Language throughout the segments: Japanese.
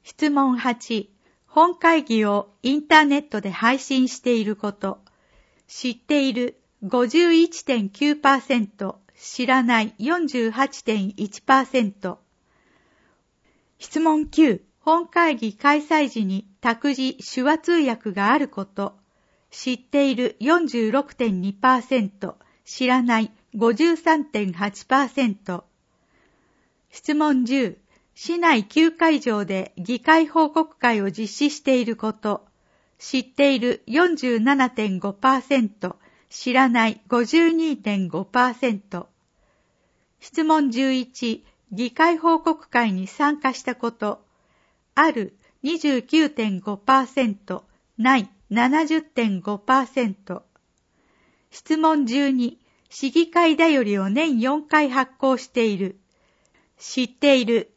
質問8、本会議をインターネットで配信していること。知っている 51.9%、知らない 48.1%。質問9、本会議開催時に託児手話通訳があること。知っている 46.2%、知らない 53.8%。質問10、市内9会場で議会報告会を実施していること。知っている 47.5%、知らない 52.5%。質問11、議会報告会に参加したこと。ある 29.5%、ない70.5%。質問12、市議会だよりを年4回発行している。知っている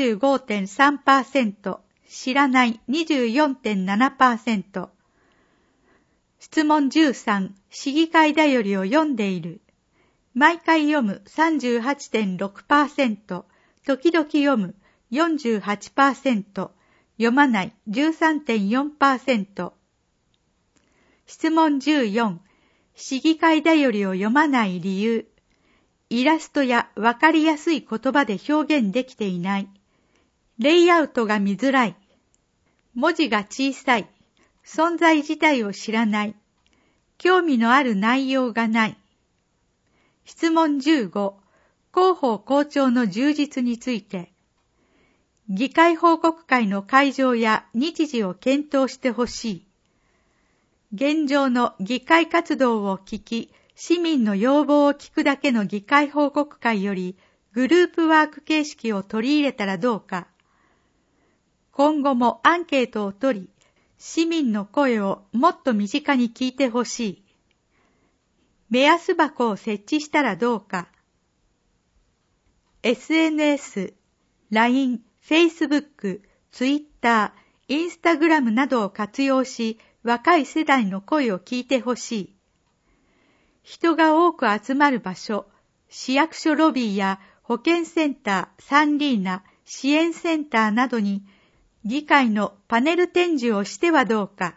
75.3%、知らない 24.7%。質問13、市議会だよりを読んでいる。毎回読む 38.6%、時々読む 48%、読まない 13.4%。質問14、市議会だよりを読まない理由。イラストやわかりやすい言葉で表現できていない。レイアウトが見づらい。文字が小さい。存在自体を知らない。興味のある内容がない。質問15、広報校長の充実について。議会報告会の会場や日時を検討してほしい。現状の議会活動を聞き、市民の要望を聞くだけの議会報告会より、グループワーク形式を取り入れたらどうか。今後もアンケートを取り、市民の声をもっと身近に聞いてほしい。目安箱を設置したらどうか。SNS、LINE、Facebook、Twitter、Instagram などを活用し、若い世代の声を聞いてほしい。人が多く集まる場所、市役所ロビーや保健センター、サンリーナ、支援センターなどに議会のパネル展示をしてはどうか。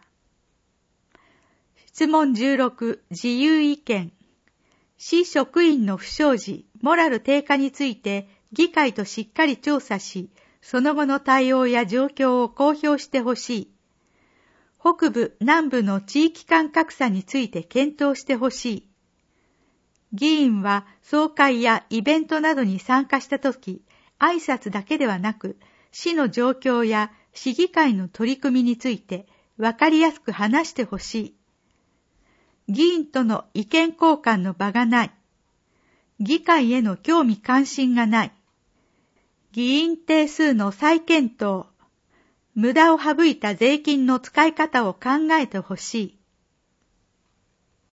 質問16、自由意見。市職員の不祥事、モラル低下について議会としっかり調査し、その後の対応や状況を公表してほしい。北部、南部の地域間格差について検討してほしい。議員は総会やイベントなどに参加したとき、挨拶だけではなく、市の状況や市議会の取り組みについてわかりやすく話してほしい。議員との意見交換の場がない。議会への興味関心がない。議員定数の再検討。無駄を省いた税金の使い方を考えてほしい。